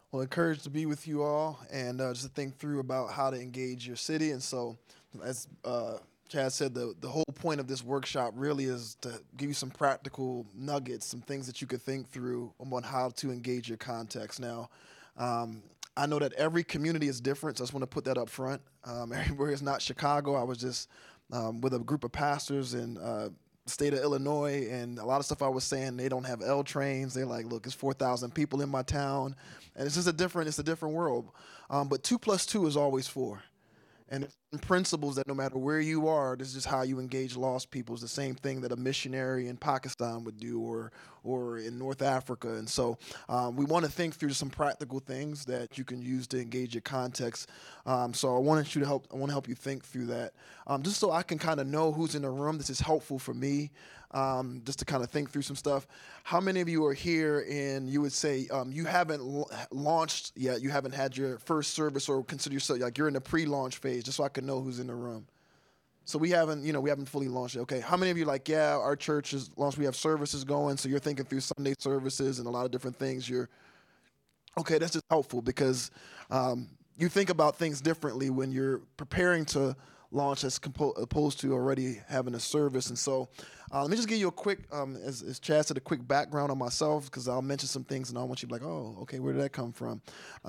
Well, encouraged to be with you all and just to think through about how to engage your city. And so, as Chad said, the whole point of this workshop really is to give you some practical nuggets, some things that you could think through on how to engage your context. Now, I know that every community is different, so I just want to put that up front. Everywhere is not Chicago. I was just with a group of pastors in state of Illinois, and a lot of stuff I was saying, they don't have L trains. They're like, look, it's 4,000 people in my town, and it's a different world. But two plus two is always four. And there's some principles that no matter where you are, this is just how you engage lost people. It's the same thing that a missionary in Pakistan would do, or in North Africa. And so we want to think through some practical things that you can use to engage your context. So I wanted you to help. I want to help you think through that, just so I can kind of know who's in the room. This is helpful for me, just to kind of think through some stuff. How many of you are here and you would say you haven't launched yet? You haven't had your first service, or consider yourself like you're in the pre-launch phase, just so I can know who's in the room. So we haven't fully launched it. Okay, how many of you like, yeah, our church is launched. We have services going, so you're thinking through Sunday services and a lot of different things. You're okay. That's just helpful because you think about things differently when you're preparing to launch opposed to already having a service. And so let me just give you a quick, as Chad said, a quick background on myself, because I'll mention some things and I want you to be like, oh, okay, where did that come from?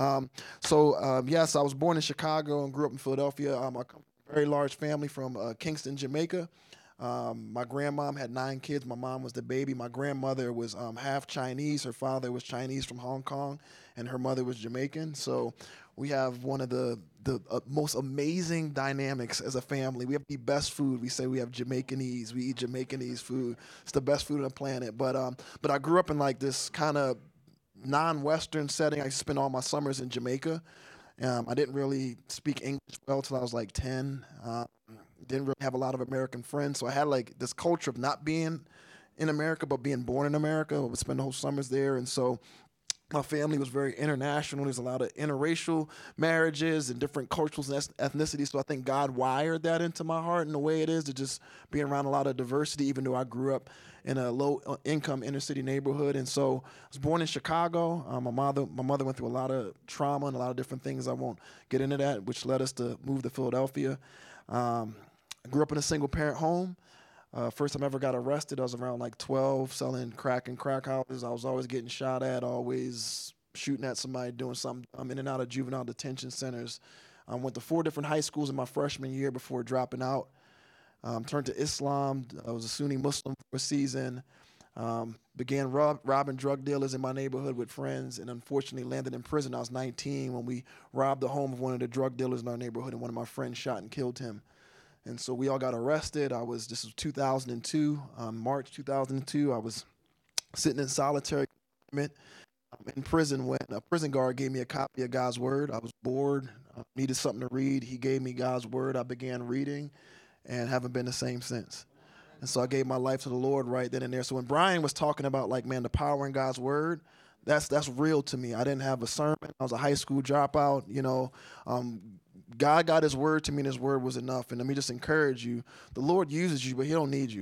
Yes, I was born in Chicago and grew up in Philadelphia. I come from a very large family from Kingston, Jamaica. My grandmom had 9 kids. My mom was the baby. My grandmother was half Chinese. Her father was Chinese from Hong Kong, and her mother was Jamaican. So we have one of the most amazing dynamics as a family. We have the best food. We say we have Jamaicanese. We eat Jamaicanese food. It's the best food on the planet. But I grew up in like this kind of non-Western setting. I spent all my summers in Jamaica. I didn't really speak English well till I was like 10. Didn't really have a lot of American friends, so I had like this culture of not being in America but being born in America. I would spend the whole summers there, and so my family was very international. There's a lot of interracial marriages and different cultures and ethnicities. So I think God wired that into my heart in the way it is to just be around a lot of diversity, even though I grew up in a low income inner city neighborhood. And so I was born in Chicago. My mother went through a lot of trauma and a lot of different things. I won't get into that, which led us to move to Philadelphia. I grew up in a single parent home. First time I ever got arrested, I was around like 12, selling crack in crack houses. I was always getting shot at, always shooting at somebody, doing something. I'm in and out of juvenile detention centers. I went to 4 different high schools in my freshman year before dropping out. Turned to Islam. I was a Sunni Muslim for a season. Began robbing drug dealers in my neighborhood with friends, and unfortunately landed in prison. I was 19 when we robbed the home of one of the drug dealers in our neighborhood, and one of my friends shot and killed him. And so we all got arrested. This was 2002, March 2002. I was sitting in solitary confinement in prison when a prison guard gave me a copy of God's Word. I was bored, needed something to read. He gave me God's Word. I began reading and haven't been the same since. And so I gave my life to the Lord right then and there. So when Brian was talking about like, man, the power in God's Word, that's real to me. I didn't have a sermon. I was a high school dropout, God got his word to me, and his word was enough. And let me just encourage you, the Lord uses you, but he don't need you.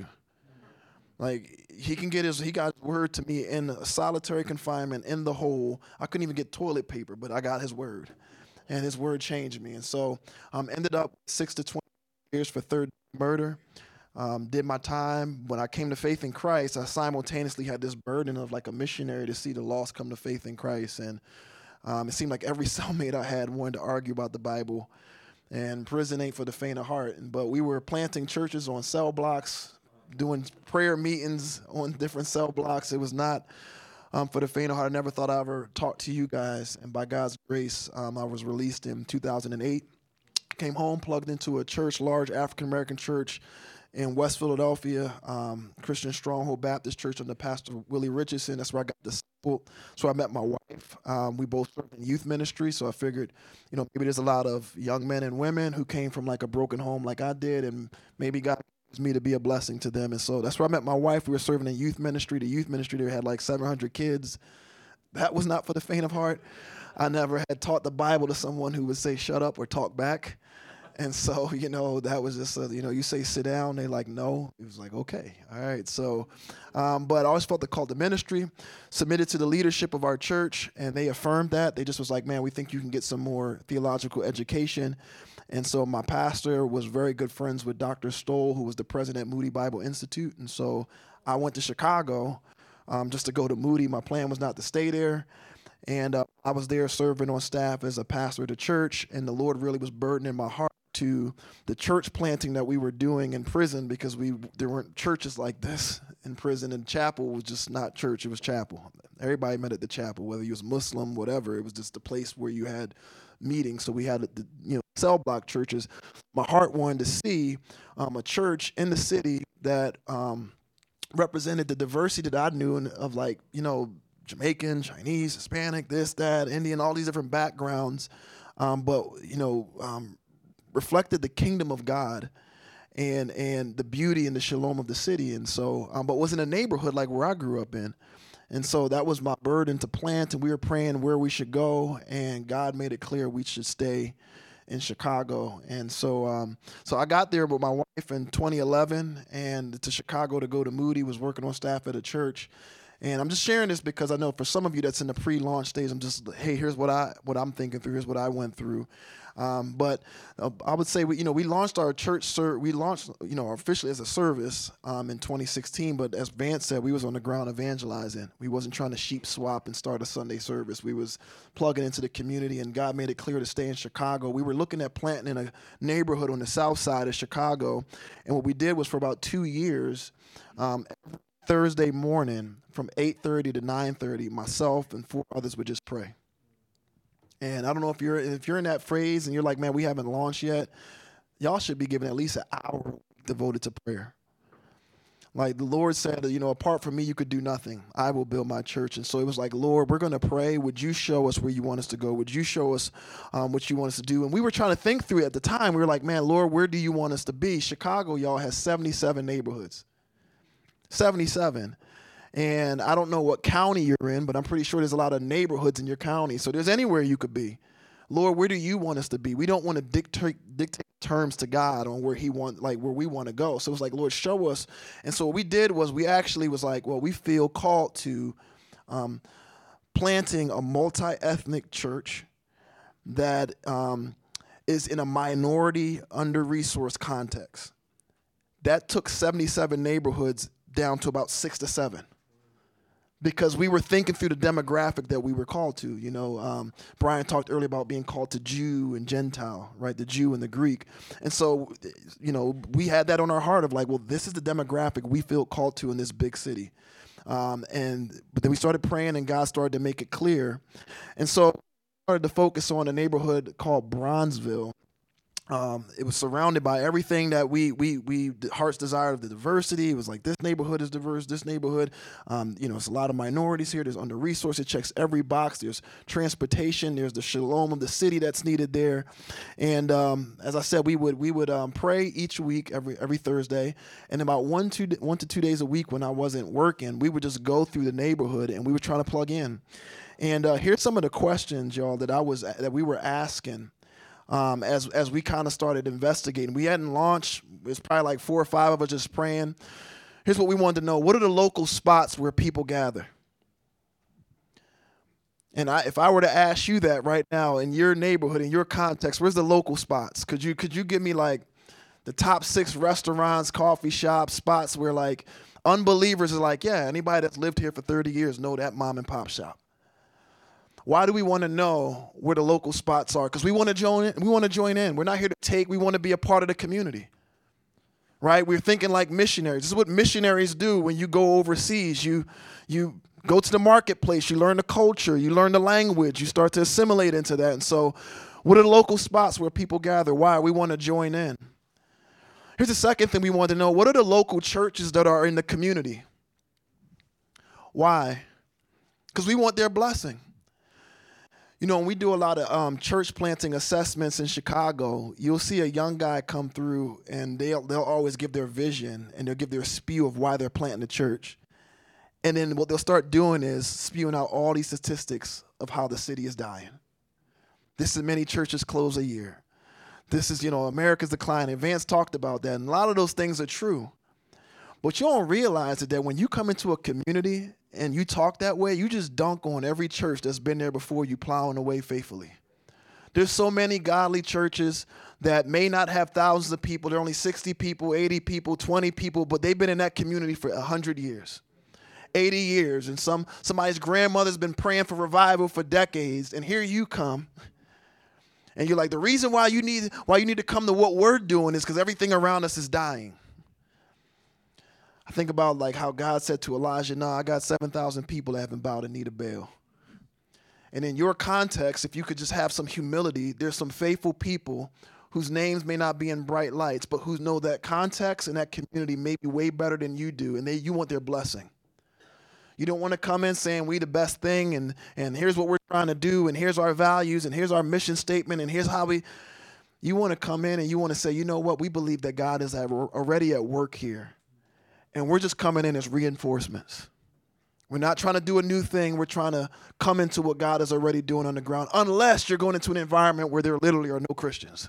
Like he got his word to me in solitary confinement in the hole. I couldn't even get toilet paper, but I got his word. And his word changed me. And so ended up 6 to 20 years for third murder. Did my time. When I came to faith in Christ, I simultaneously had this burden of like a missionary to see the lost come to faith in Christ. And it seemed like every cellmate I had wanted to argue about the Bible, and prison ain't for the faint of heart. But we were planting churches on cell blocks, doing prayer meetings on different cell blocks. It was not for the faint of heart. I never thought I'd ever talk to you guys, and by God's grace, I was released in 2008. Came home, plugged into a church, large African-American church in West Philadelphia, Christian Stronghold Baptist Church under Pastor Willie Richardson. That's where I got discipled. So I met my wife. We both served in youth ministry, so I figured, maybe there's a lot of young men and women who came from like a broken home like I did, and maybe God used me to be a blessing to them. And so that's where I met my wife. We were serving in youth ministry. The youth ministry there had like 700 kids. That was not for the faint of heart. I never had taught the Bible to someone who would say shut up or talk back. And so, that was just, you say sit down, they like, no. It was like, okay, all right. So, but I always felt the call to ministry, submitted to the leadership of our church, and they affirmed that. They just was like, man, we think you can get some more theological education. And so my pastor was very good friends with Dr. Stoll, who was the president at Moody Bible Institute. And so I went to Chicago just to go to Moody. My plan was not to stay there. And I was there serving on staff as a pastor at the church, and the Lord really was burdening my heart to the church planting that we were doing in prison, because there weren't churches like this in prison, and chapel was just not church, it was chapel. Everybody met at the chapel, whether you was Muslim, whatever. It was just the place where you had meetings. So we had the cell block churches. My heart wanted to see a church in the city that represented the diversity that I knew of, like, Jamaican, Chinese, Hispanic, this, that, Indian, all these different backgrounds, but reflected the kingdom of God and the beauty and the shalom of the city. And so, but was in a neighborhood like where I grew up in. And so that was my burden to plant, and we were praying where we should go, and God made it clear we should stay in Chicago. And so so I got there with my wife in 2011 and to Chicago to go to Moody, was working on staff at a church. And I'm just sharing this because I know for some of you that's in the pre-launch stage, I'm just, hey, here's what I'm thinking through. Here's what I went through. But I would say we launched our church. We launched officially as a service in 2016. But as Vance said, we was on the ground evangelizing. We wasn't trying to sheep swap and start a Sunday service. We was plugging into the community, and God made it clear to stay in Chicago. We were looking at planting in a neighborhood on the south side of Chicago, and what we did was for about 2 years. Thursday morning from 8:30 to 9:30, myself and 4 others would just pray. And I don't know if you're in that phrase and you're like, man, we haven't launched yet. Y'all should be given at least an hour devoted to prayer. Like the Lord said, apart from me, you could do nothing. I will build my church. And so it was like, Lord, we're going to pray. Would you show us where you want us to go? Would you show us what you want us to do? And we were trying to think through it at the time. We were like, man, Lord, where do you want us to be? Chicago, y'all, has 77 neighborhoods. 77. And I don't know what county you're in, but I'm pretty sure there's a lot of neighborhoods in your county. So there's anywhere you could be. Lord, where do you want us to be? We don't want to dictate terms to God on where we want to go. So it's like, Lord, show us. And so what we did was we actually was like, well, we feel called to planting a multi-ethnic church that is in a minority, under-resourced context. That took 77 neighborhoods down to about 6 to 7, because we were thinking through the demographic that we were called to. Brian talked earlier about being called to Jew and Gentile, right? The Jew and the Greek. And so, we had that on our heart of like, well, this is the demographic we feel called to in this big city. But then we started praying, and God started to make it clear. And so we started to focus on a neighborhood called Bronzeville. It was surrounded by everything that we heart's desire of the diversity. It was like, this neighborhood is diverse, this neighborhood, it's a lot of minorities here. There's under-resourced. It checks every box. There's transportation. There's the shalom of the city that's needed there. And as I said, we would pray each week, every Thursday, and about 1 to 2 days a week when I wasn't working, we would just go through the neighborhood and we were trying to plug in. And here's some of the questions, y'all, that we were asking. As we kind of started investigating. We hadn't launched. It was probably like 4 or 5 of us just praying. Here's what we wanted to know. What are the local spots where people gather? And if I were to ask you that right now in your neighborhood, in your context, where's the local spots? Could you give me like the top 6 restaurants, coffee shops, spots where like unbelievers are like, yeah, anybody that's lived here for 30 years know that mom and pop shop? Why do we want to know where the local spots are? Because we want to join in. We want to join in. We're not here to take. We want to be a part of the community, right? We're thinking like missionaries. This is what missionaries do when you go overseas. You go to the marketplace. You learn the culture. You learn the language. You start to assimilate into that. And so what are the local spots where people gather? Why? We want to join in. Here's the second thing we want to know. What are the local churches that are in the community? Why? Because we want their blessing. When we do a lot of church planting assessments in Chicago, you'll see a young guy come through, and they'll always give their vision, and they'll give their spew of why they're planting the church. And then what they'll start doing is spewing out all these statistics of how the city is dying. This is many churches close a year. This is, America's declining. Vance talked about that, and a lot of those things are true. But you don't realize that when you come into a community and you talk that way, you just dunk on every church that's been there before you, plowing away faithfully. There's so many godly churches that may not have thousands of people. They're only 60 people, 80 people, 20 people, but they've been in that community for 100 years, 80 years. And somebody's grandmother's been praying for revival for decades. And here you come. And you're like, the reason why you need to come to what we're doing is because everything around us is dying. I think about like how God said to Elijah, I got 7,000 people that haven't bowed the knee to Baal. And in your context, if you could just have some humility, there's some faithful people whose names may not be in bright lights, but who know that context and that community may be way better than you do, and you want their blessing. You don't want to come in saying we the best thing, and here's what we're trying to do, and here's our values, and here's our mission statement, and here's how you want to come in and you want to say, you know what, we believe that God is already at work here. And we're just coming in as reinforcements. We're not trying to do a new thing. We're trying to come into what God is already doing on the ground, unless you're going into an environment where there literally are no Christians.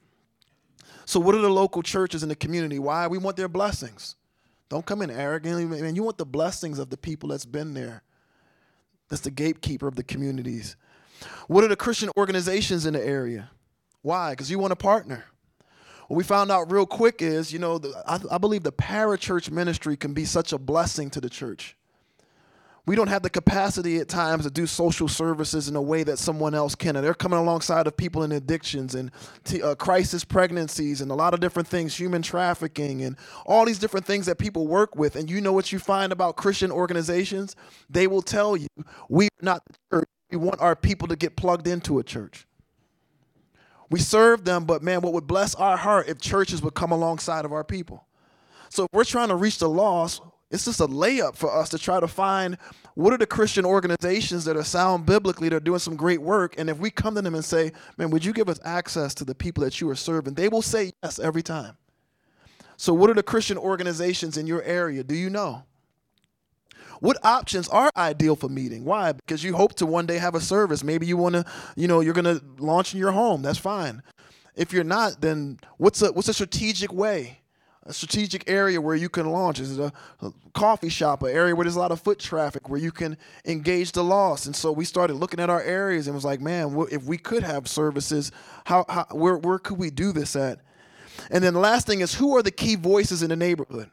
So what are the local churches in the community? Why? We want their blessings. Don't come in arrogantly. Man, you want the blessings of the people that's been there. That's the gatekeeper of the communities. What are the Christian organizations in the area? Why? Because you want to partner. What we found out real quick is, I believe the parachurch ministry can be such a blessing to the church. We don't have the capacity at times to do social services in a way that someone else can. And they're coming alongside of people in addictions and crisis pregnancies and a lot of different things, human trafficking and all these different things that people work with. And you know what you find about Christian organizations? They will tell you, we're not the church. We want our people to get plugged into a church. We serve them, but man, what would bless our heart if churches would come alongside of our people? So if we're trying to reach the lost, it's just a layup for us to try to find what are the Christian organizations that are sound biblically, that are doing some great work. And if we come to them and say, man, would you give us access to the people that you are serving? They will say yes every time. So what are the Christian organizations in your area? Do you know? What options are ideal for meeting? Why? Because you hope to one day have a service. Maybe you want to, you're going to launch in your home. That's fine. If you're not, then what's a strategic way, a strategic area where you can launch? Is it a coffee shop, an area where there's a lot of foot traffic, where you can engage the lost? And so we started looking at our areas and was like, man, if we could have services, where could we do this at? And then the last thing is, who are the key voices in the neighborhood?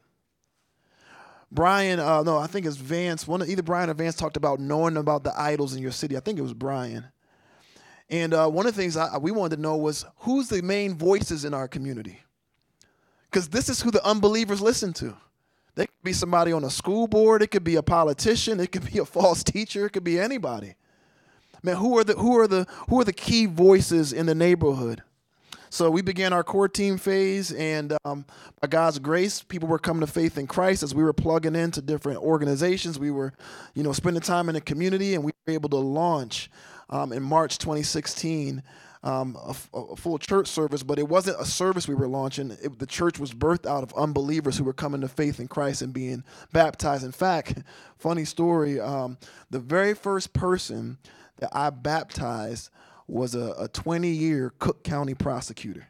Brian, I think it's Vance. Either Brian or Vance talked about knowing about the idols in your city. I think it was Brian. And one of the things we wanted to know was, who's the main voices in our community? Because this is who the unbelievers listen to. They could be somebody on a school board. It could be a politician. It could be a false teacher. It could be anybody. Man, who are the key voices in the neighborhood? So we began our core team phase, and by God's grace, people were coming to faith in Christ as we were plugging into different organizations. We were, spending time in the community, and we were able to launch in March 2016 a full church service. But it wasn't a service we were launching. The church was birthed out of unbelievers who were coming to faith in Christ and being baptized. In fact, funny story, the very first person that I baptized was a 20-year Cook County prosecutor.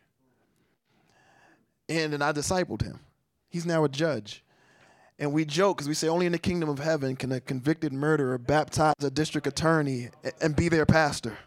And then I discipled him. He's now a judge. And we joke because we say only in the kingdom of heaven can a convicted murderer baptize a district attorney and be their pastor.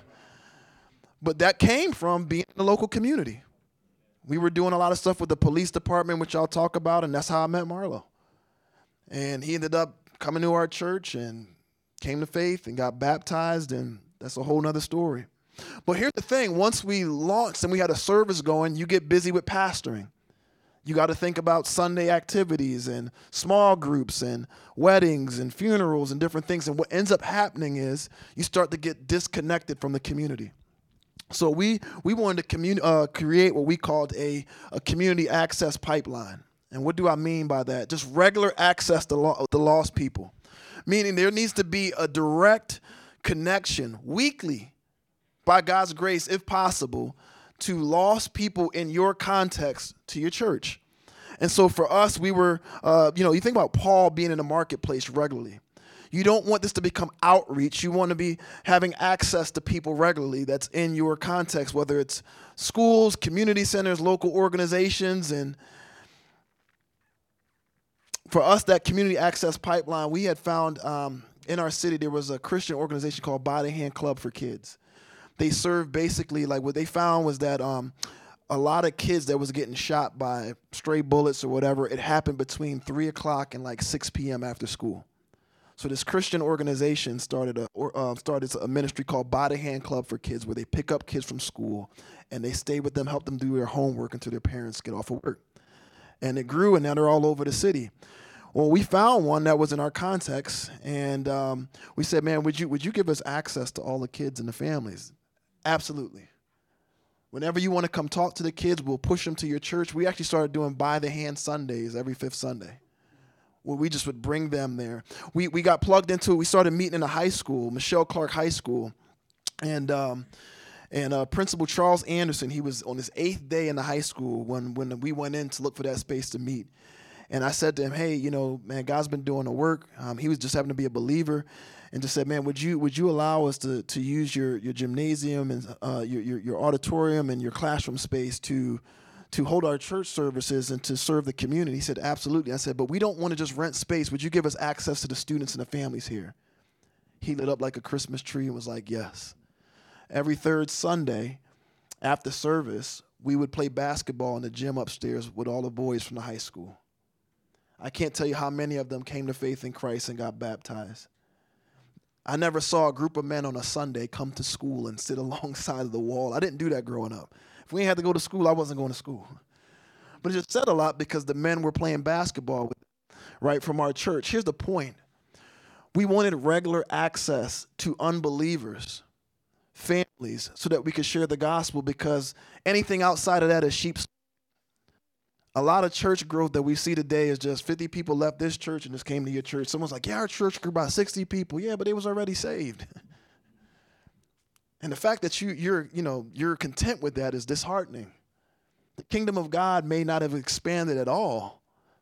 But that came from being in the local community. We were doing a lot of stuff with the police department, which I'll talk about, and that's how I met Marlo. And he ended up coming to our church and came to faith and got baptized, and that's a whole nother story. But here's the thing. Once we launched and we had a service going, you get busy with pastoring. You got to think about Sunday activities and small groups and weddings and funerals and different things. And what ends up happening is you start to get disconnected from the community. So we wanted to create what we called a community access pipeline. And what do I mean by that? Just regular access to the lost people. Meaning there needs to be a direct connection weekly, by God's grace, if possible, to lost people in your context to your church. And so for us, we were, you think about Paul being in the marketplace regularly. You don't want this to become outreach. You want to be having access to people regularly that's in your context, whether it's schools, community centers, local organizations. And for us, that community access pipeline, we had found in our city, there was a Christian organization called By the Hand Club for Kids. They served basically, like what they found was that a lot of kids that was getting shot by stray bullets or whatever, it happened between 3 o'clock and like 6 p.m. after school. So this Christian organization started a ministry called By the Hand Club for Kids, where they pick up kids from school and they stay with them, help them do their homework until their parents get off of work. And it grew, and now they're all over the city. Well, we found one that was in our context, and we said, man, would you give us access to all the kids and the families? Absolutely. Whenever you want to come talk to the kids, we'll push them to your church. We actually started doing By the Hand Sundays every fifth Sunday, where we just would bring them there. We got plugged into it. We started meeting in a high school, Michelle Clark High School, and Principal Charles Anderson, he was on his 8th day in the high school when we went in to look for that space to meet. And I said to him, hey, man, God's been doing the work. He was just having to be a believer, and just said, man, would you allow us to use your gymnasium and your auditorium and your classroom space to hold our church services and to serve the community? He said, absolutely. I said, but we don't want to just rent space. Would you give us access to the students and the families here? He lit up like a Christmas tree and was like, yes. Every third Sunday after service, we would play basketball in the gym upstairs with all the boys from the high school. I can't tell you how many of them came to faith in Christ and got baptized. I never saw a group of men on a Sunday come to school and sit alongside of the wall. I didn't do that growing up. If we had to go to school, I wasn't going to school. But it just said a lot because the men were playing basketball right from our church. Here's the point. We wanted regular access to unbelievers, families, so that we could share the gospel, because anything outside of that is sheep's. A lot of church growth that we see today is just 50 people left this church and just came to your church. Someone's like, yeah, our church grew by 60 people. Yeah, but they was already saved. And the fact that you're content with that is disheartening. The kingdom of God may not have expanded at all.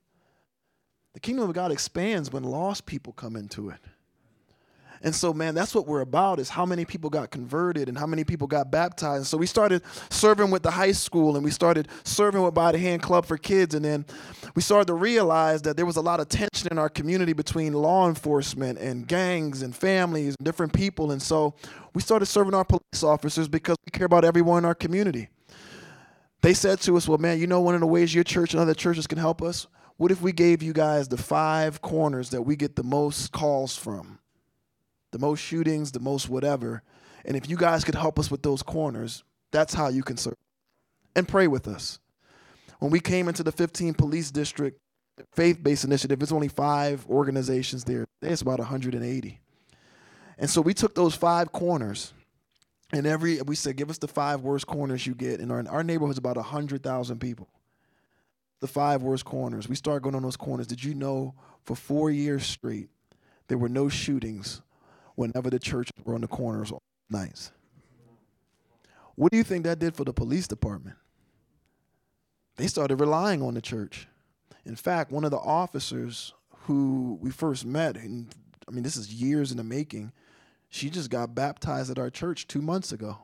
The kingdom of God expands when lost people come into it. And so, man, that's what we're about, is how many people got converted and how many people got baptized. So we started serving with the high school, and we started serving with By the Hand Club for Kids. And then we started to realize that there was a lot of tension in our community between law enforcement and gangs and families and different people. And so we started serving our police officers because we care about everyone in our community. They said to us, well, man, one of the ways your church and other churches can help us? What if we gave you guys the 5 corners that we get the most calls from? The most shootings, the most whatever. And if you guys could help us with those corners, that's how you can serve. And pray with us. When we came into the 15 police district faith-based initiative, there's only 5 organizations there. There's about 180. And so we took those 5 corners, and we said, give us the 5 worst corners you get. And our neighborhood's about 100,000 people. The 5 worst corners. We started going on those corners. Did you know for 4 years straight, there were no shootings whenever the churches were on the corners all nights? What do you think that did for the police department? They started relying on the church. In fact, one of the officers who we first met, and this is years in the making, she just got baptized at our church 2 months ago.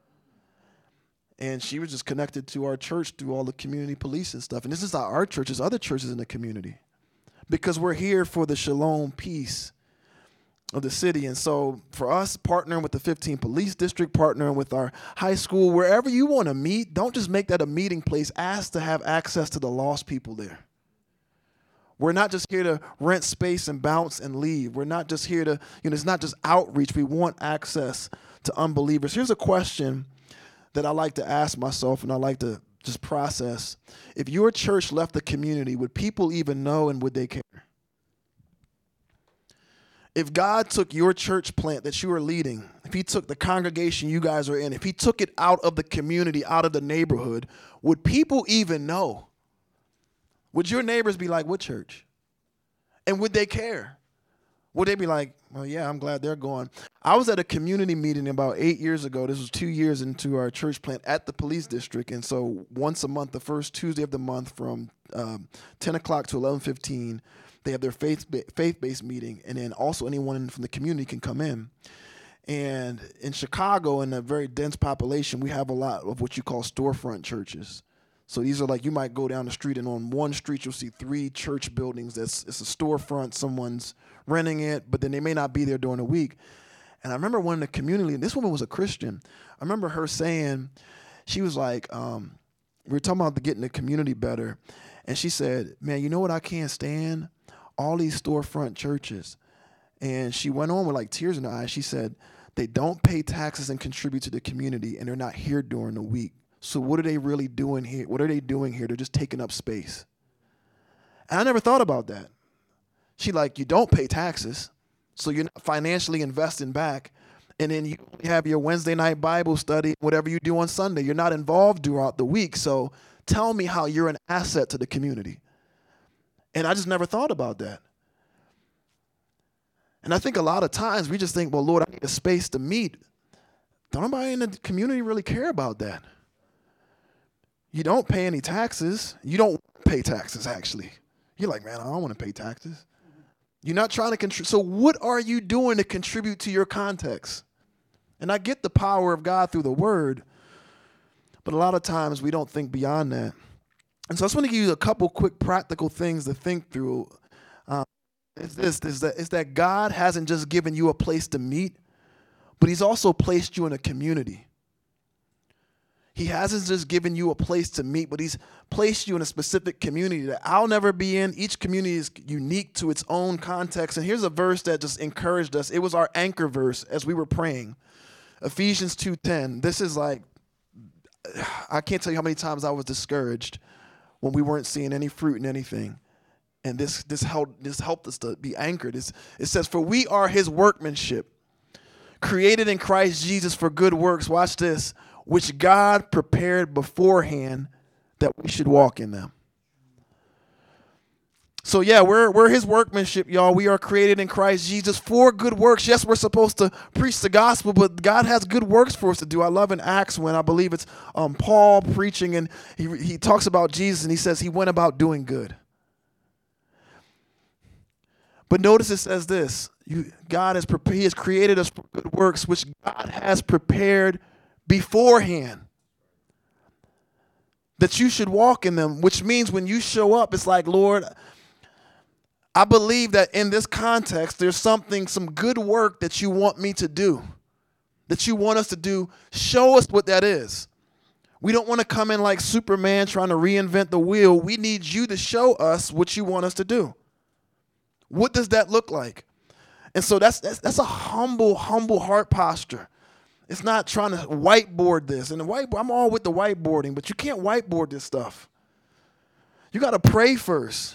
And she was just connected to our church through all the community police and stuff. And this is not our church, it's other churches in the community. Because we're here for the shalom peace of the city. And so for us, partnering with the 15 police district, partnering with our high school, wherever you want to meet, don't just make that a meeting place. Ask to have access to the lost people there. We're not just here to rent space and bounce and leave. We're not just here to, it's not just outreach. We want access to unbelievers. Here's a question that I like to ask myself, and I like to just process. If your church left the community, would people even know, and would they care? If God took your church plant that you are leading, if he took the congregation you guys are in, if he took it out of the community, out of the neighborhood, would people even know? Would your neighbors be like, what church? And would they care? Would they be like, well, yeah, I'm glad they're gone. I was at a community meeting about 8 years ago. This was 2 years into our church plant at the police district. And so once a month, the first Tuesday of the month from 10 o'clock to 11:15, They have their faith-based meeting, and then also anyone from the community can come in. And in Chicago, in a very dense population, we have a lot of what you call storefront churches. So these are like, you might go down the street, and on one street you'll see 3 church buildings. It's a storefront. Someone's renting it, but then they may not be there during the week. And I remember one in the community, and this woman was a Christian. I remember her saying, she was like, we were talking about getting the community better. And she said, man, you know what I can't stand? All these storefront churches. And she went on with like tears in her eyes. She said, they don't pay taxes and contribute to the community, and they're not here during the week. So what are they really doing here? What are they doing here? They're just taking up space. And I never thought about that. She like, you don't pay taxes, so you're not financially investing back. And then you have your Wednesday night Bible study, whatever you do on Sunday. You're not involved throughout the week. So tell me how you're an asset to the community. And I just never thought about that. And I think a lot of times we just think, well, Lord, I need a space to meet. Don't nobody in the community really care about that. You don't pay any taxes. You don't pay taxes, actually. You're like, man, I don't want to pay taxes. You're not trying to contribute. So what are you doing to contribute to your context? And I get the power of God through the word, but a lot of times we don't think beyond that. And so I just want to give you a couple quick practical things to think through. Is that God hasn't just given you a place to meet, but he's also placed you in a community. He hasn't just given you a place to meet, but he's placed you in a specific community that I'll never be in. Each community is unique to its own context. And here's a verse that just encouraged us. It was our anchor verse as we were praying. Ephesians 2:10. This is like, I can't tell you how many times I was discouraged when we weren't seeing any fruit in anything. And this helped us to be anchored. It says, for we are his workmanship, created in Christ Jesus for good works. Watch this. Which God prepared beforehand that we should walk in them. So yeah, we're his workmanship, y'all. We are created in Christ Jesus for good works. Yes, we're supposed to preach the gospel, but God has good works for us to do. I love in Acts when I believe it's Paul preaching, and he talks about Jesus, and he says he went about doing good. But notice it says this, he has created us for good works, which God has prepared beforehand that you should walk in them, which means when you show up, it's like, Lord, I believe that in this context, there's some good work that you want me to do, that you want us to do. Show us what that is. We don't want to come in like Superman trying to reinvent the wheel. We need you to show us what you want us to do. What does that look like? And so that's a humble heart posture. It's not trying to whiteboard this. And I'm all with the whiteboarding, but you can't whiteboard this stuff. You got to pray first.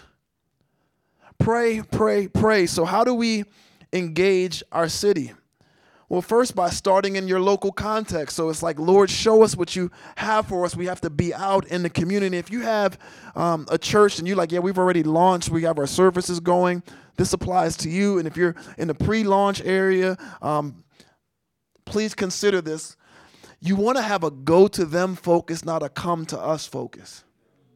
Pray. So how do we engage our city? Well, first by starting in your local context. So it's like, Lord, show us what you have for us. We have to be out in the community. If you have a church and you're like, yeah, we've already launched, we have our services going, this applies to you. And if you're in the pre-launch area, please consider this. You want to have a go-to-them focus, not a come-to-us focus.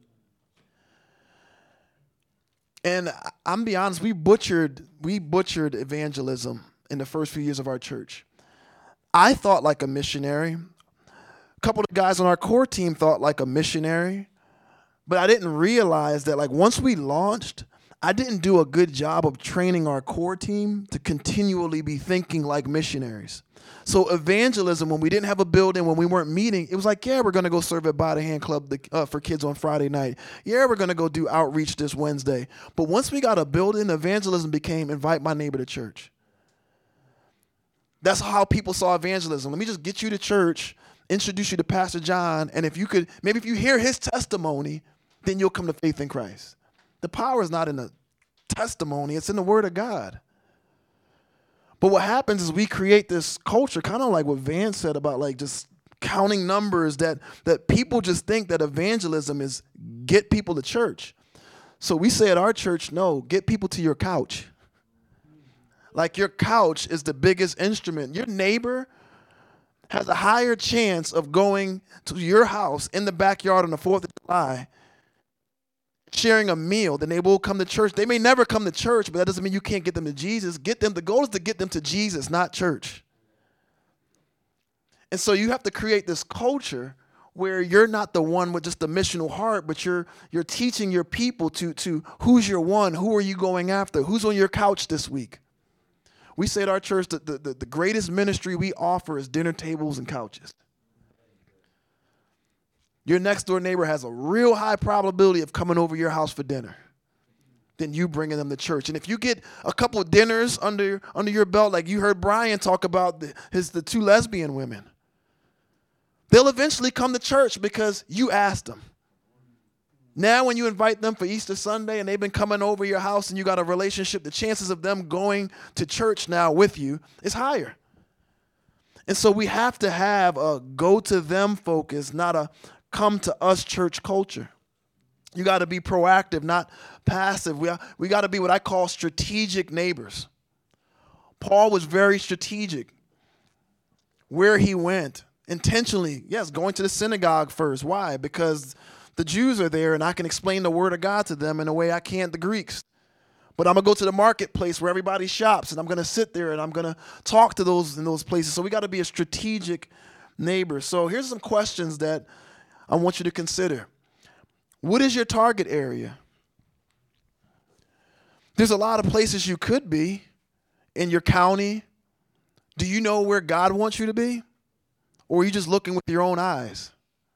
And I'm be honest, we butchered evangelism in the first few years of our church. I thought like a missionary. A couple of guys on our core team thought like a missionary. But I didn't realize that like once we launched, I didn't do a good job of training our core team to continually be thinking like missionaries. So evangelism, when we didn't have a building, when we weren't meeting, it was like, yeah, we're going to go serve at By the Hand Club for kids on Friday night. Yeah, we're going to go do outreach this Wednesday. But once we got a building, evangelism became invite my neighbor to church. That's how people saw evangelism. Let me just get you to church, introduce you to Pastor John, and if you hear his testimony, then you'll come to faith in Christ. The power is not in the testimony, it's in the word of God. But what happens is we create this culture, kind of like what Van said about like just counting numbers, that people just think that evangelism is get people to church. So we say at our church, no, get people to your couch. Like your couch is the biggest instrument. Your neighbor has a higher chance of going to your house in the backyard on the 4th of July, sharing a meal, then they will come to church. They may never come to church, but that doesn't mean you can't get them to Jesus. The goal is to get them to Jesus, not church. And so you have to create this culture where you're not the one with just the missional heart, but you're teaching your people to who's your one, who are you going after, who's on your couch this week. We say at our church that the greatest ministry we offer is dinner tables and couches. Your next door neighbor has a real high probability of coming over your house for dinner than you bringing them to church. And if you get a couple of dinners under your belt, like you heard Brian talk about the two lesbian women, they'll eventually come to church because you asked them. Now when you invite them for Easter Sunday and they've been coming over your house and you got a relationship, the chances of them going to church now with you is higher. And so we have to have a go-to-them focus, not a come-to-us church culture. You got to be proactive, not passive. We got to be what I call strategic neighbors. Paul was very strategic where he went. Intentionally, yes, going to the synagogue first. Why? Because the Jews are there and I can explain the word of God to them in a way I can't the Greeks. But I'm going to go to the marketplace where everybody shops and I'm going to sit there and I'm going to talk to those in those places. So we got to be a strategic neighbor. So here's some questions that I want you to consider. What is your target area? There's a lot of places you could be in your county. Do you know where God wants you to be? Or are you just looking with your own eyes?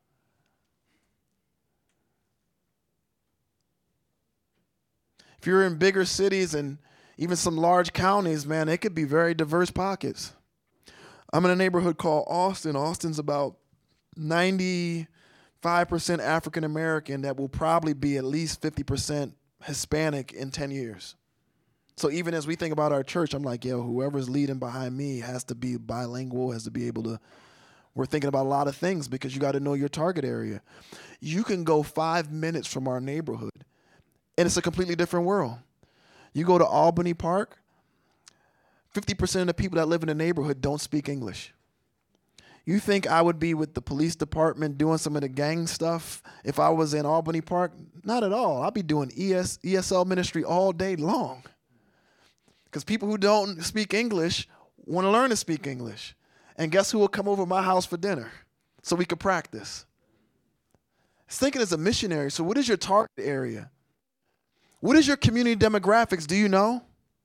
If you're in bigger cities and even some large counties, man, it could be very diverse pockets. I'm in a neighborhood called Austin. Austin's about 95% African American that will probably be at least 50% Hispanic in 10 years. So even as we think about our church, I'm like, yo, whoever's leading behind me has to be bilingual, has to be able to. We're thinking about a lot of things because you got to know your target area. You can go 5 minutes from our neighborhood, and it's a completely different world. You go to Albany Park, 50% of the people that live in the neighborhood don't speak English. You think I would be with the police department doing some of the gang stuff if I was in Albany Park? Not at all. I'll be doing ESL ministry all day long because people who don't speak English want to learn to speak English. And guess who will come over my house for dinner so we could practice? It's thinking as a missionary. So what is your target area? What is your community demographics? Do you know?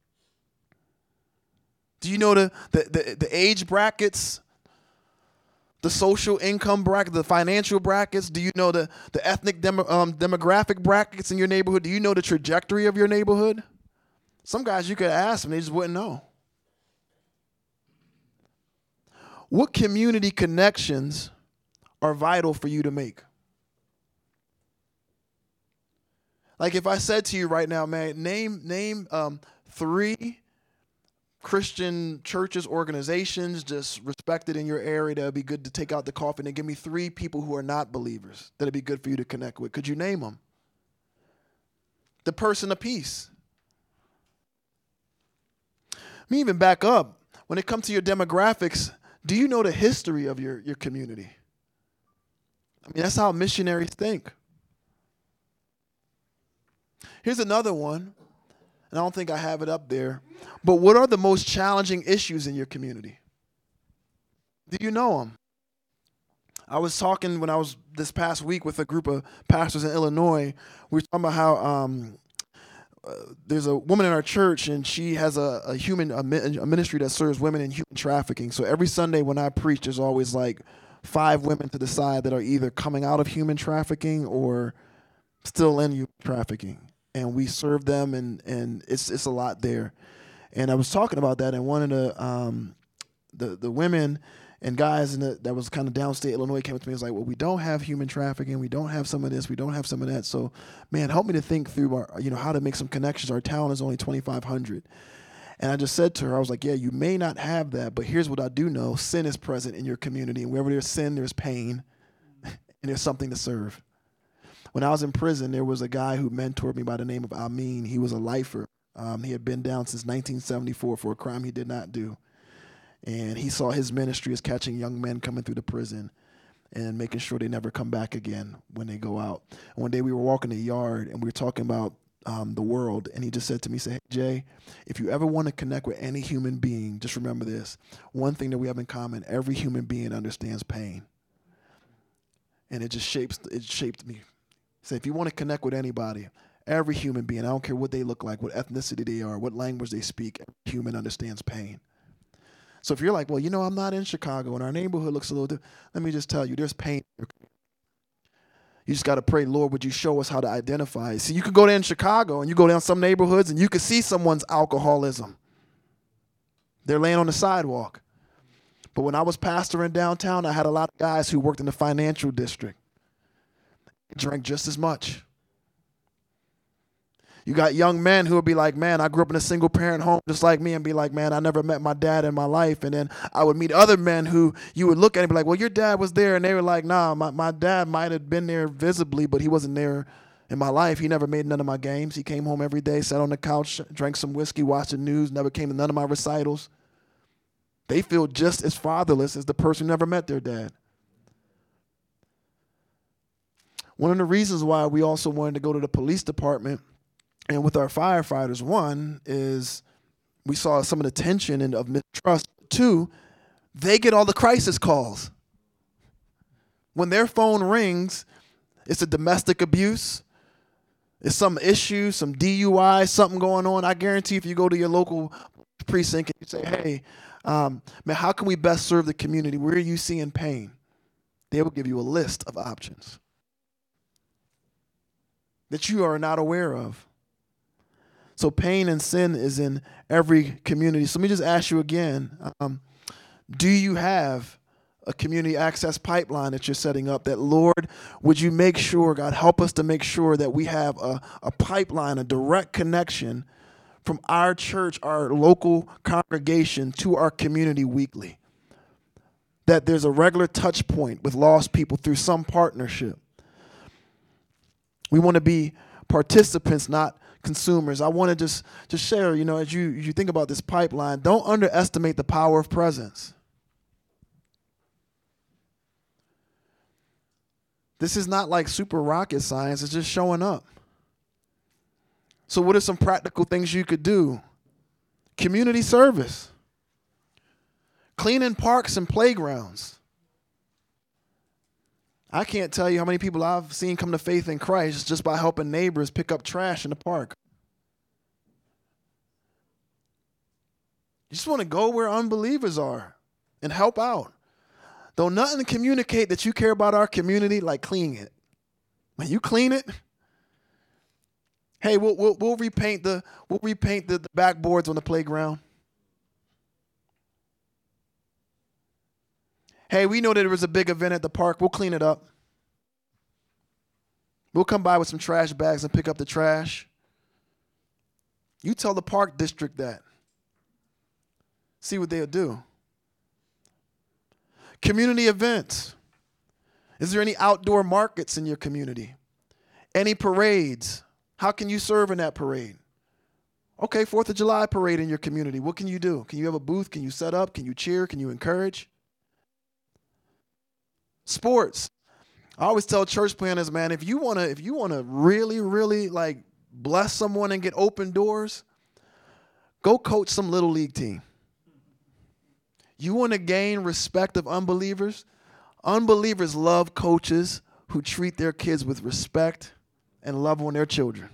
Do you know the age brackets, the social income bracket, the financial brackets? Do you know the ethnic demographic brackets in your neighborhood? Do you know the trajectory of your neighborhood? Some guys you could ask them, they just wouldn't know. What community connections are vital for you to make? Like if I said to you right now, man, name 3 Christian churches, organizations, just respected in your area that would be good to take out the coffin, and give me 3 people who are not believers that would be good for you to connect with. Could you name them? The person of peace. Let me even back up. When it comes to your demographics, do you know the history of your community? I mean, that's how missionaries think. Here's another one, and I don't think I have it up there, but what are the most challenging issues in your community? Do you know them? I was talking when I was this past week with a group of pastors in Illinois. We were talking about how there's a woman in our church, and she has a ministry that serves women in human trafficking. So every Sunday when I preach, there's always like 5 women to the side that are either coming out of human trafficking or still in human trafficking. And we serve them, and it's a lot there. And I was talking about that, and one of the women and guys that was kind of downstate Illinois came up to me and was like, well, we don't have human trafficking. We don't have some of this. We don't have some of that. So, man, help me to think through how to make some connections. Our town is only 2,500. And I just said to her, I was like, yeah, you may not have that, but here's what I do know. Sin is present in your community. And wherever there's sin, there's pain, and there's something to serve. When I was in prison, there was a guy who mentored me by the name of Amin. He was a lifer. He had been down since 1974 for a crime he did not do. And he saw his ministry as catching young men coming through the prison. and making sure they never come back again when they go out. One day we were walking the yard and we were talking about the world, and he just said to me, he said, "Hey, Jay, if you ever want to connect with any human being, just remember this. One thing that we have in common, every human being understands pain." And it shaped me. He said, if you want to connect with anybody, every human being, I don't care what they look like, what ethnicity they are, what language they speak, every human understands pain. So if you're like, well, I'm not in Chicago and our neighborhood looks a little different, let me just tell you, there's pain. You just got to pray, Lord, would you show us how to identify it? See, you could go there in Chicago and you go down some neighborhoods and you could see someone's alcoholism. They're laying on the sidewalk. But when I was pastoring downtown, I had a lot of guys who worked in the financial district. They drank just as much. You got young men who will be like, man, I grew up in a single parent home just like me, and be like, man, I never met my dad in my life. And then I would meet other men who you would look at and be like, well, your dad was there. And they were like, nah, my dad might have been there visibly, but he wasn't there in my life. He never made none of my games. He came home every day, sat on the couch, drank some whiskey, watched the news, never came to none of my recitals. They feel just as fatherless as the person who never met their dad. One of the reasons why we also wanted to go to the police department and with our firefighters, one is we saw some of the tension and of mistrust. Two, they get all the crisis calls. When their phone rings, it's a domestic abuse, it's some issue, some DUI, something going on. I guarantee if you go to your local precinct and you say, hey, man, how can we best serve the community? Where are you seeing pain? They will give you a list of options that you are not aware of. So pain and sin is in every community. So let me just ask you again, do you have a community access pipeline that you're setting up that, Lord, would you make sure, God, help us to make sure that we have a pipeline, a direct connection from our church, our local congregation to our community weekly, that there's a regular touch point with lost people through some partnership. We want to be participants, not consumers. I want to just share, as you think about this pipeline, don't underestimate the power of presence. This is not like super rocket science. It's just showing up. So what are some practical things you could do? Community service. Cleaning parks and playgrounds. I can't tell you how many people I've seen come to faith in Christ just by helping neighbors pick up trash in the park. You just want to go where unbelievers are and help out. Though nothing to communicate that you care about our community like cleaning it. When you clean it, hey, we'll repaint the backboards on the playground. Hey, we know that there was a big event at the park. We'll clean it up. We'll come by with some trash bags and pick up the trash. You tell the park district that. See what they'll do. Community events. Is there any outdoor markets in your community? Any parades? How can you serve in that parade? Okay, 4th of July parade in your community. What can you do? Can you have a booth? Can you set up? Can you cheer? Can you encourage? Sports. I always tell church planners, man, if you wanna really, really like bless someone and get open doors, go coach some little league team. You want to gain respect of unbelievers? Unbelievers love coaches who treat their kids with respect and love on their children.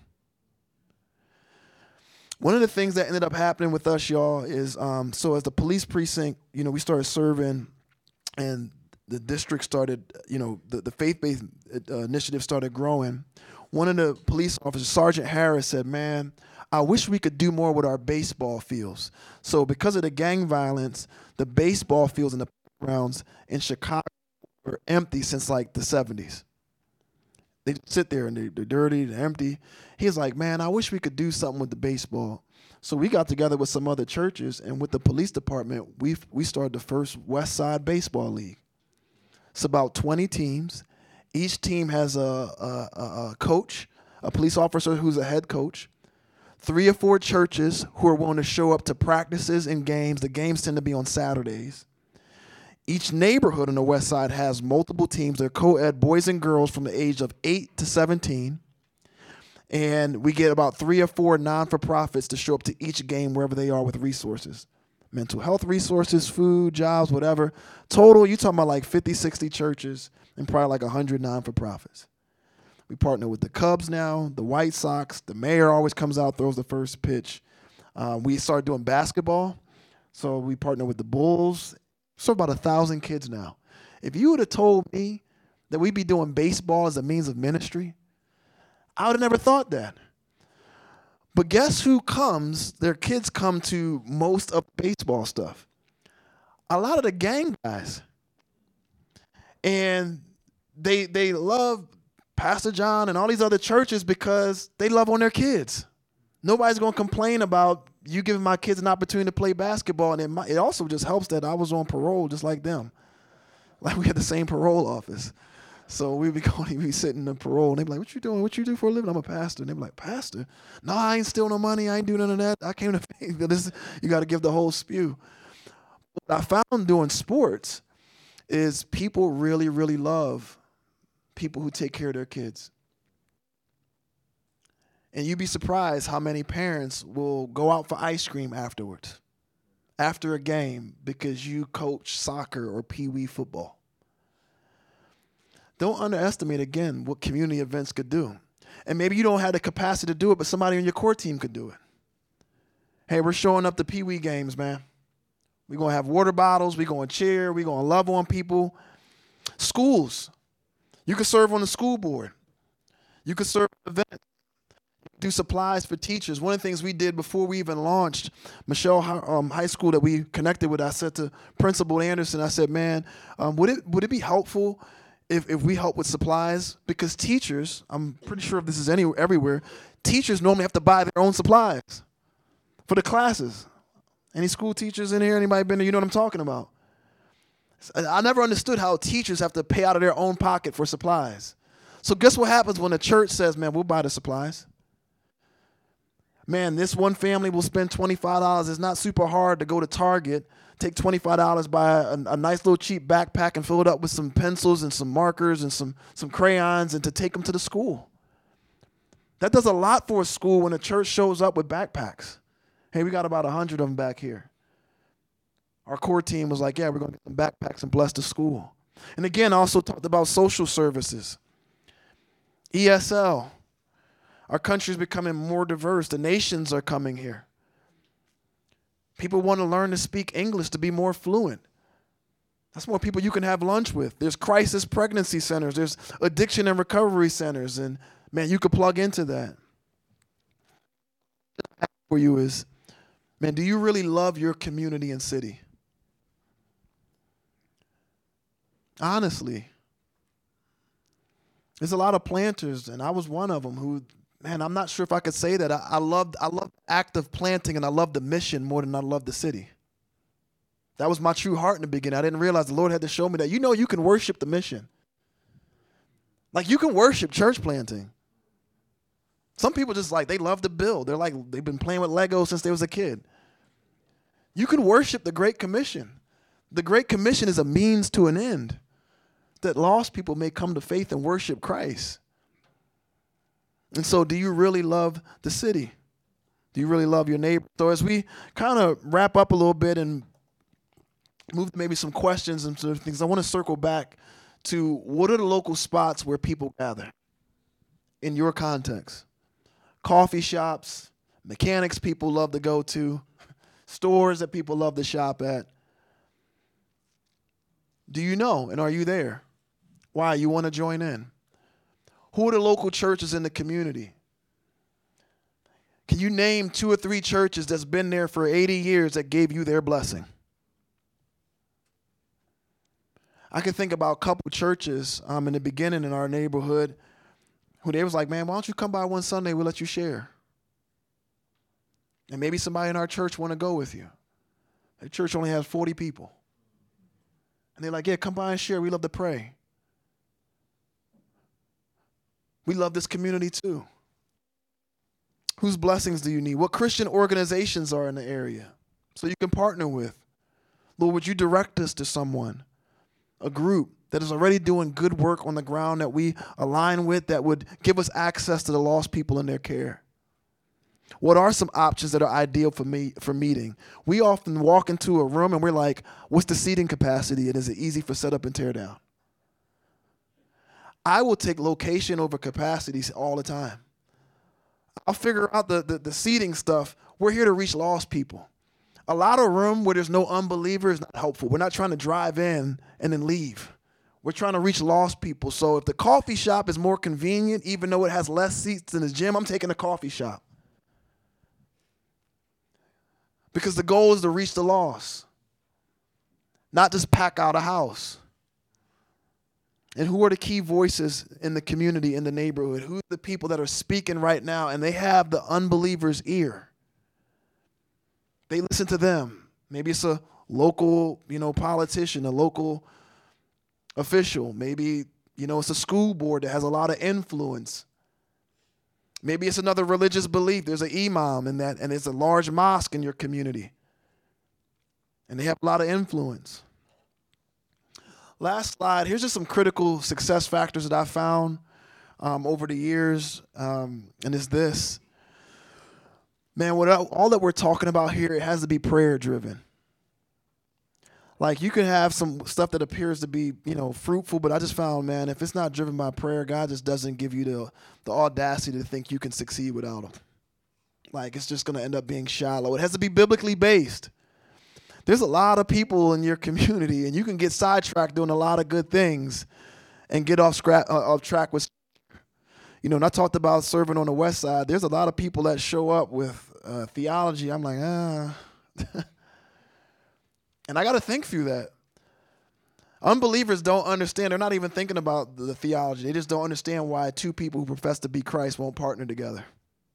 One of the things that ended up happening with us, y'all, is so as the police precinct, we started serving, and the district started, the faith-based initiative started growing. One of the police officers, Sergeant Harris, said, man, I wish we could do more with our baseball fields. So because of the gang violence, the baseball fields and the grounds in Chicago were empty since like the 70s. They sit there and they're dirty, they're empty. He was like, man, I wish we could do something with the baseball. So we got together with some other churches, and with the police department, we started the first West Side Baseball League. It's about 20 teams. Each team has a coach, a police officer who's a head coach, 3 or 4 churches who are willing to show up to practices and games. The games tend to be on Saturdays. Each neighborhood on the west side has multiple teams. They're co-ed boys and girls from the age of 8 to 17. And we get about 3 or 4 non-for-profits to show up to each game wherever they are with resources. Mental health resources, food, jobs, whatever. Total, you're talking about like 50, 60 churches and probably like 100 non-for-profits. We partner with the Cubs now, the White Sox. The mayor always comes out, throws the first pitch. We started doing basketball. So we partner with the Bulls. So about 1,000 kids now. If you would have told me that we'd be doing baseball as a means of ministry, I would have never thought that. But guess who comes? Their kids come to most of baseball stuff. A lot of the gang guys. And they love Pastor John and all these other churches because they love on their kids. Nobody's going to complain about you giving my kids an opportunity to play basketball. And it also just helps that I was on parole just like them. Like we had the same parole office. So we'd be sitting in the parole, and they'd be like, what you doing? What you do for a living? I'm a pastor. And they'd be like, pastor? No, I ain't stealing no money. I ain't doing none of that. I came to faith. You got to give the whole spew. What I found doing sports is people really, really love people who take care of their kids. And you'd be surprised how many parents will go out for ice cream afterwards, after a game, because you coach soccer or pee-wee football. Don't underestimate, again, what community events could do. And maybe you don't have the capacity to do it, but somebody on your core team could do it. Hey, we're showing up to pee-wee games, man. We're going to have water bottles. We're going to cheer. We're going to love on people. Schools. You can serve on the school board. You can serve events. Do supplies for teachers. One of the things we did before we even launched Michelle High School that we connected with, I said to Principal Anderson, I said, man, would it be helpful if we help with supplies? Because teachers, I'm pretty sure if this is everywhere, teachers normally have to buy their own supplies for the classes. Any school teachers in here? Anybody been there? You know what I'm talking about. I never understood how teachers have to pay out of their own pocket for supplies. So guess what happens when the church says, man, we'll buy the supplies? Man, this one family will spend $25. It's not super hard to go to Target, take $25, buy a nice little cheap backpack and fill it up with some pencils and some markers and some crayons and to take them to the school. That does a lot for a school when a church shows up with backpacks. Hey, we got about 100 of them back here. Our core team was like, yeah, we're going to get some backpacks and bless the school. And again, I also talked about social services. ESL. Our country is becoming more diverse. The nations are coming here. People want to learn to speak English to be more fluent. That's more people you can have lunch with. There's crisis pregnancy centers. There's addiction and recovery centers. And, man, you could plug into that. For you is, man, do you really love your community and city? Honestly. There's a lot of planters, and I was one of them who, man, I'm not sure if I could say that. I love active planting, and I love the mission more than I love the city. That was my true heart in the beginning. I didn't realize the Lord had to show me that. You know, you can worship the mission. Like, you can worship church planting. Some people just like, they love to build. They're like, they've been playing with Legos since they was a kid. You can worship the Great Commission. The Great Commission is a means to an end, that lost people may come to faith and worship Christ. And so do you really love the city? Do you really love your neighbor? So as we kind of wrap up a little bit and move to maybe some questions and some things, I want to circle back to what are the local spots where people gather in your context? Coffee shops, mechanics people love to go to, stores that people love to shop at. Do you know, and are you there? Why? You want to join in? Who are the local churches in the community? Can you name 2 or 3 churches that's been there for 80 years that gave you their blessing? I can think about a couple churches in the beginning in our neighborhood who they was like, man, why don't you come by one Sunday, we'll let you share. And maybe somebody in our church want to go with you. The church only has 40 people. And they're like, yeah, come by and share. We love to pray. We love this community too. Whose blessings do you need? What Christian organizations are in the area so you can partner with? Lord, would you direct us to someone? a group that is already doing good work on the ground that we align with, that would give us access to the lost people in their care? What are some options that are ideal for meeting? We often walk into a room and we're like, what's the seating capacity, and is it easy for setup and tear down? I will take location over capacity all the time. I'll figure out the seating stuff. We're here to reach lost people. A lot of room where there's no unbeliever is not helpful. We're not trying to drive in and then leave. We're trying to reach lost people. So if the coffee shop is more convenient, even though it has less seats than the gym, I'm taking the coffee shop. Because the goal is to reach the lost, not just pack out a house. And who are the key voices in the community, in the neighborhood? Who are the people that are speaking right now and they have the unbeliever's ear? They listen to them. Maybe it's a local, politician, a local official. Maybe, it's a school board that has a lot of influence. Maybe it's another religious belief. There's an imam in that, and it's a large mosque in your community. And they have a lot of influence. Last slide. Here's just some critical success factors that I found over the years, and it's this. Man, all that we're talking about here, it has to be prayer-driven. Like, you can have some stuff that appears to be, fruitful, but I just found, man, if it's not driven by prayer, God just doesn't give you the audacity to think you can succeed without him. Like, it's just going to end up being shallow. It has to be biblically based. There's a lot of people in your community, and you can get sidetracked doing a lot of good things and get off track with. And I talked about serving on the west side. There's a lot of people that show up with theology. I'm like, And I got to think through that. Unbelievers don't understand. They're not even thinking about the theology. They just don't understand why two people who profess to be Christ won't partner together.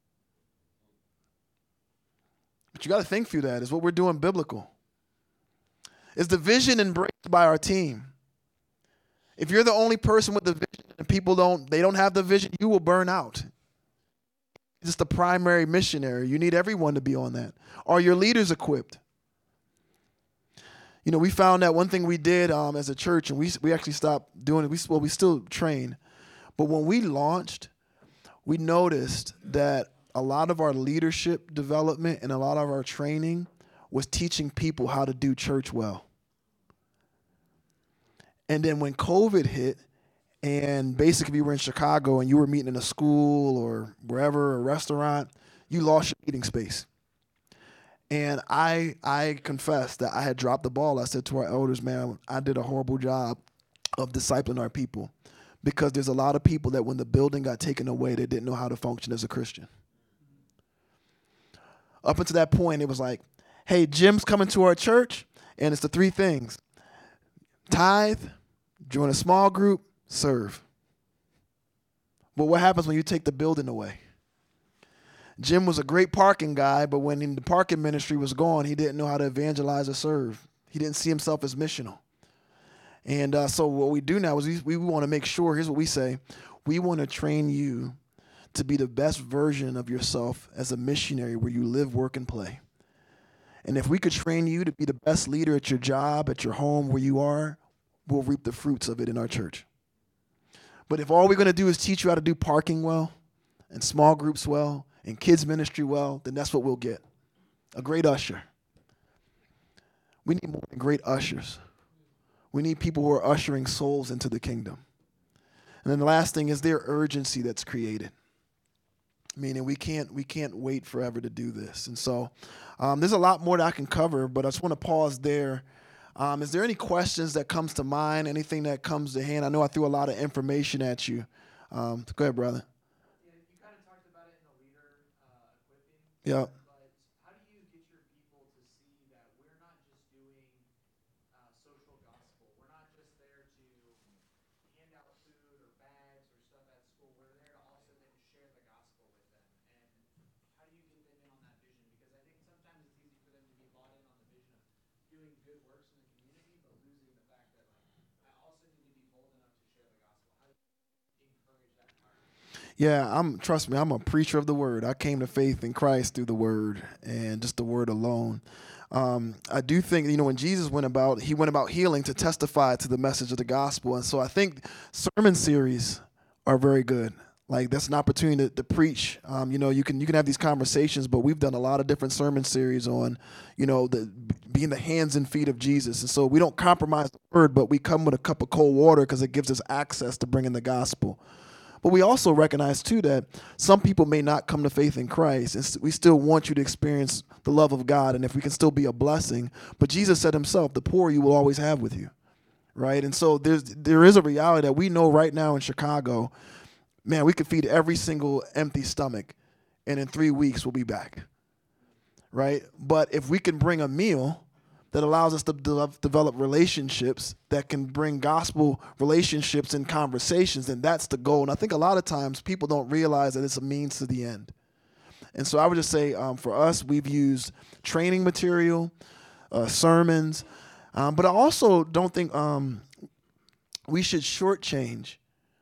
But you got to think through that. Is what we're doing biblical? Is the vision embraced by our team? If you're the only person with the vision and people don't have the vision, you will burn out. It's just the primary missionary. You need everyone to be on that. Are your leaders equipped? We found that one thing we did as a church, and we actually stopped doing it. We still train. But when we launched, we noticed that a lot of our leadership development and a lot of our training was teaching people how to do church well. And then when COVID hit, and basically we were in Chicago and you were meeting in a school or wherever, a restaurant, you lost your meeting space. And I confessed that I had dropped the ball. I said to our elders, man, I did a horrible job of discipling our people, because there's a lot of people that when the building got taken away, they didn't know how to function as a Christian. Up until that point, it was like, hey, Jim's coming to our church, and it's the three things: tithe, join a small group, serve. But what happens when you take the building away? Jim was a great parking guy, but when the parking ministry was gone, he didn't know how to evangelize or serve. He didn't see himself as missional. And so what we do now is we want to make sure, here's what we say: we want to train you to be the best version of yourself as a missionary where you live, work, and play. And if we could train you to be the best leader at your job, at your home, where you are, we'll reap the fruits of it in our church. But if all we're going to do is teach you how to do parking well, and small groups well, and kids ministry well, then that's what we'll get: a great usher. We need more than great ushers. We need people who are ushering souls into the kingdom. And then the last thing is their urgency that's created. Meaning we can't wait forever to do this. And so there's a lot more that I can cover, but I just want to pause there. Is there any questions that comes to mind, anything that comes to hand? I know I threw a lot of information at you. Go ahead, brother. Yeah, you kind of talked about it in the leader equipping. Yeah. But how do you get your people to see that we're not just doing social gospel? We're not just there to hand out food or bags or stuff at school. We're there to also then share the gospel with them. And how do you get them in on that vision? Because I think sometimes it's easy for them to be bought in on the vision of doing good works in the community, but losing the fact that I also need to be bold enough to share the gospel. How do you encourage that part? Yeah, trust me, I'm a preacher of the word. I came to faith in Christ through the word and just the word alone. I do think, when Jesus he went about healing to testify to the message of the gospel. And so I think sermon series are very good. Like, that's an opportunity to preach. You can have these conversations, but we've done a lot of different sermon series on, being the hands and feet of Jesus. And so we don't compromise the word, but we come with a cup of cold water because it gives us access to bring in the gospel. But we also recognize, too, that some people may not come to faith in Christ, and we still want you to experience the love of God, and if we can still be a blessing. But Jesus said himself, the poor you will always have with you, right? And so there is a reality that we know right now in Chicago, man, we could feed every single empty stomach, and in 3 weeks we'll be back, right? But if we can bring a meal that allows us to develop relationships that can bring gospel relationships and conversations, and that's the goal. And I think a lot of times people don't realize that it's a means to the end. And so I would just say, for us, we've used training material, sermons, but I also don't think we should shortchange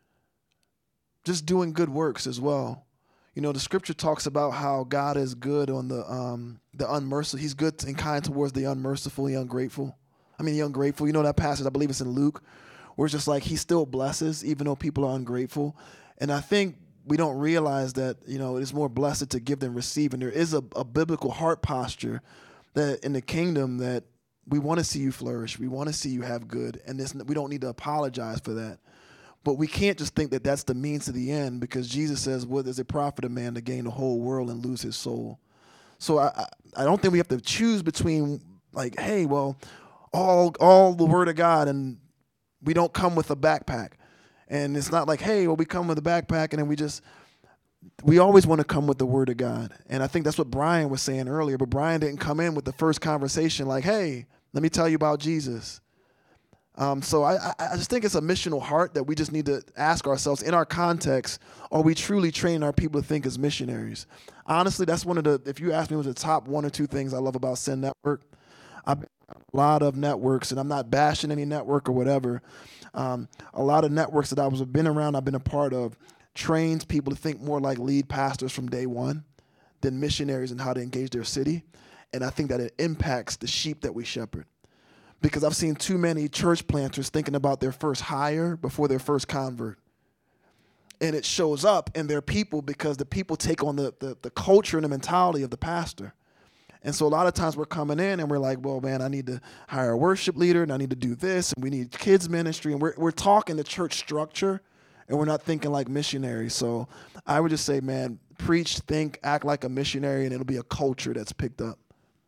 just doing good works as well. The scripture talks about how God is good on the unmerciful. He's good and kind towards the unmerciful, the ungrateful. The ungrateful. That passage, I believe it's in Luke, where it's just like he still blesses even though people are ungrateful. And I think we don't realize that, it is more blessed to give than receive. And there is a biblical heart posture that in the kingdom that we want to see you flourish. We want to see you have good. And we don't need to apologize for that. But we can't just think that that's the means to the end, because Jesus says, what does it profit a man to gain the whole world and lose his soul? So I don't think we have to choose between, like, hey, well, all the word of God, and we don't come with a backpack. And it's not like, hey, well, we come with a backpack and then we always want to come with the word of God. And I think that's what Brian was saying earlier, but Brian didn't come in with the first conversation like, hey, let me tell you about Jesus. So I just think it's a missional heart that we just need to ask ourselves in our context, are we truly training our people to think as missionaries? Honestly, that's if you ask me what's the top 1 or 2 things I love about Send Network, I've been on a lot of networks, and I'm not bashing any network or whatever. A lot of networks that I've been around, I've been a part of, trains people to think more like lead pastors from day one than missionaries in how to engage their city. And I think that it impacts the sheep that we shepherd. Because I've seen too many church planters thinking about their first hire before their first convert. And it shows up in their people because the people take on the culture and the mentality of the pastor. And so a lot of times we're coming in and we're like, well, man, I need to hire a worship leader and I need to do this and we need kids ministry. And we're talking the church structure and we're not thinking like missionaries. So I would just say, man, preach, think, act like a missionary, and it'll be a culture that's picked up.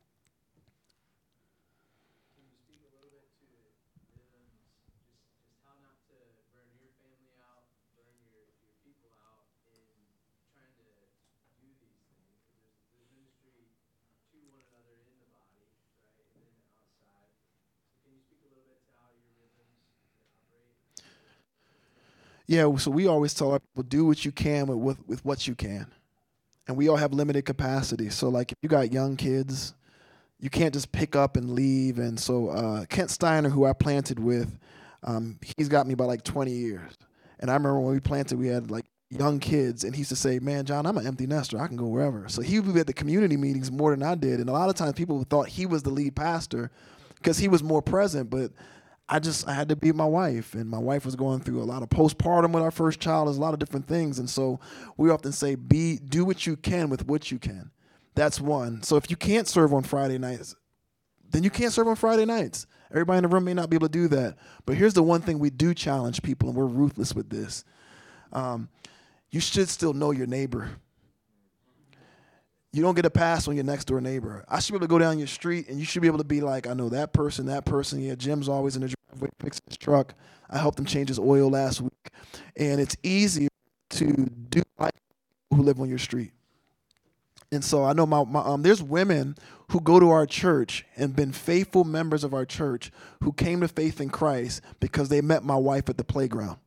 Yeah, so we always tell our people, do what you can with what you can. And we all have limited capacity. So, like, if you got young kids, you can't just pick up and leave. And so Kent Steiner, who I planted with, he's got me by like 20 years. And I remember when we planted, we had like young kids. And he used to say, man, John, I'm an empty nester. I can go wherever. So he would be at the community meetings more than I did. And a lot of times people thought he was the lead pastor because he was more present. But I had to be my wife, and my wife was going through a lot of postpartum with our first child. There's a lot of different things, and so we often say, do what you can with what you can. That's one. So if you can't serve on Friday nights, then you can't serve on Friday nights. Everybody in the room may not be able to do that, but here's the one thing we do challenge people, and we're ruthless with this. You should still know your neighbor. You don't get a pass on your next door neighbor. I should be able to go down your street, and you should be able to be like, I know that person. Yeah, Jim's always in the driveway fixing his truck. I helped him change his oil last week. And it's easier to do like who live on your street. And so I know there's women who go to our church and been faithful members of our church who came to faith in Christ because they met my wife at the playground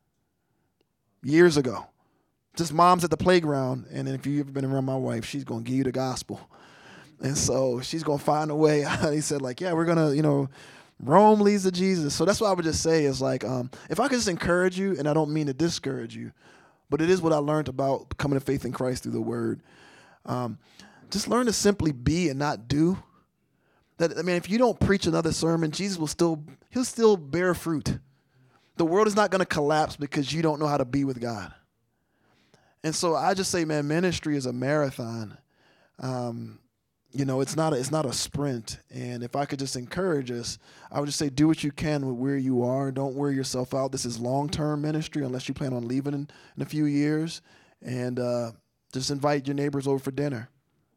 years ago. Just moms at the playground, and then if you've ever been around my wife, she's going to give you the gospel. And so she's going to find a way. He said, like, yeah, we're going to, Rome leads to Jesus. So that's what I would just say is like, if I could just encourage you, and I don't mean to discourage you, but it is what I learned about coming to faith in Christ through the word. Just learn to simply be and not do, That, I mean, if you don't preach another sermon, he'll still bear fruit. The world is not going to collapse because you don't know how to be with God. And so I just say, man, ministry is a marathon. It's not a sprint. And if I could just encourage us, I would just say, do what you can with where you are. Don't wear yourself out. This is long-term ministry unless you plan on leaving in a few years. And just invite your neighbors over for dinner.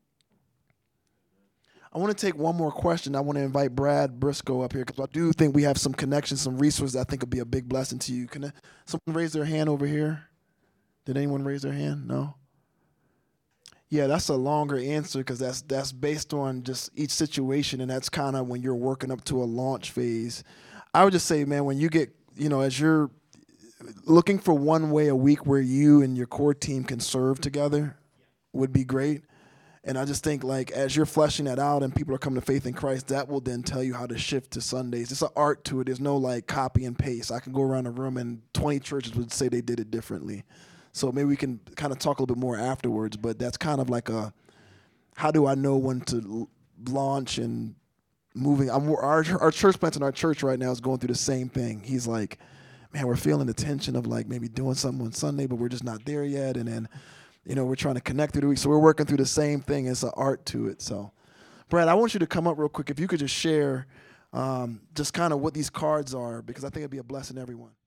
I want to take one more question. I want to invite Brad Briscoe up here because I do think we have some connections, some resources that I think would be a big blessing to you. Can someone raise their hand over here? Did anyone raise their hand? No? Yeah, that's a longer answer because that's based on just each situation, and that's kind of when you're working up to a launch phase. I would just say, man, when you get, as you're looking for one way a week where you and your core team can serve together would be great. And I just think, like, as you're fleshing that out and people are coming to faith in Christ, that will then tell you how to shift to Sundays. It's an art to it. There's no, like, copy and paste. I can go around the room and 20 churches would say they did it differently. So maybe we can kind of talk a little bit more afterwards, but that's kind of like how do I know when to launch and moving? Our church plant in our church right now is going through the same thing. He's like, man, we're feeling the tension of, like, maybe doing something on Sunday, but we're just not there yet. And then, we're trying to connect through the week. So we're working through the same thing. It's an art to it. So, Brad, I want you to come up real quick. If you could just share just kind of what these cards are, because I think it'd be a blessing to everyone.